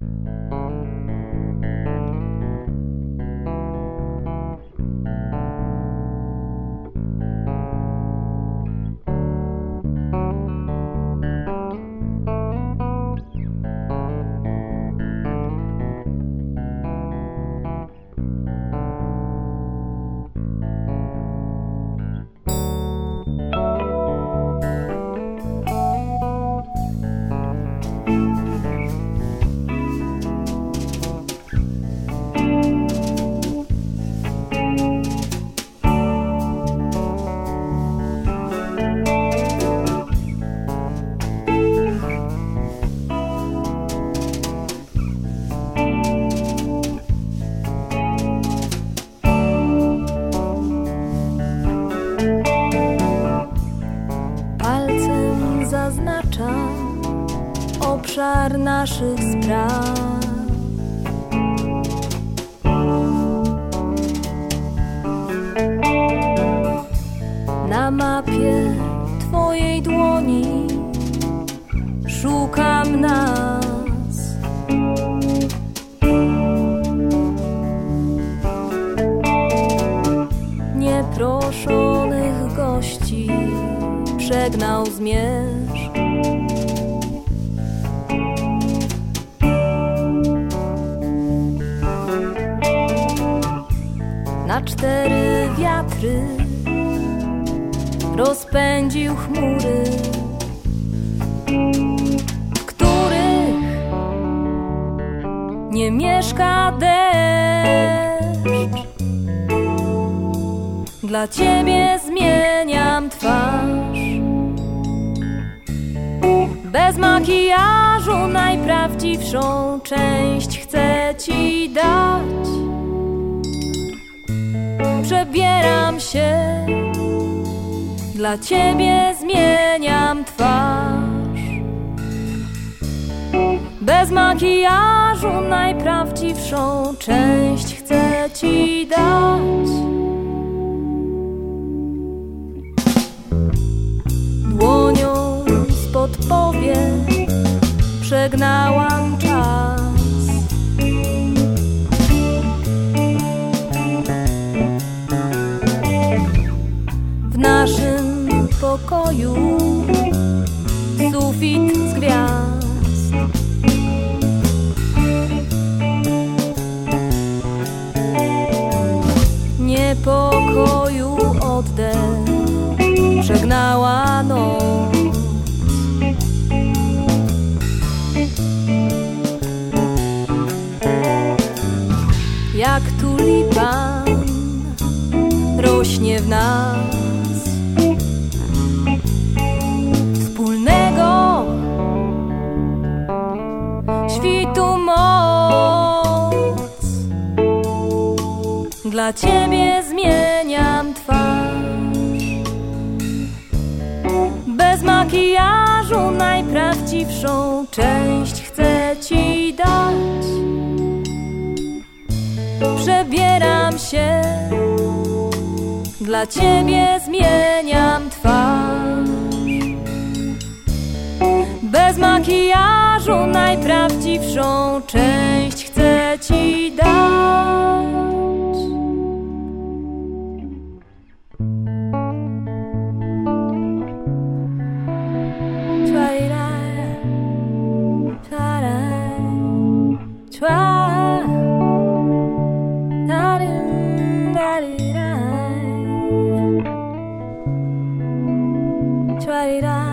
Zaznaczam obszar naszych spraw. Na mapie twojej dłoni szukam nas. Nieproszonych gości przegnał zmierzch. Na 4 wiatry rozpędził chmury, w których nie mieszka deszcz. Dla ciebie zmieniam twarz, bez makijażu najprawdziwszą część chcę ci dać. Przebieram się, dla ciebie zmieniam twarz, bez makijażu najprawdziwszą część chcę ci dać. Dłonią spod powiek przegnałam czas. W naszym pokoju sufit z gwiazd. Niepokoju oddech przegnała noc. Jak tulipan rośnie w nas wspólnego świtu moc. Dla ciebie zmieniam twarz, bez makijażu najprawdziwszą część chcę ci dać. Przebieram się, dla ciebie zmieniam twarz, bez makijażu najprawdziwszą część chcę ci dać. Try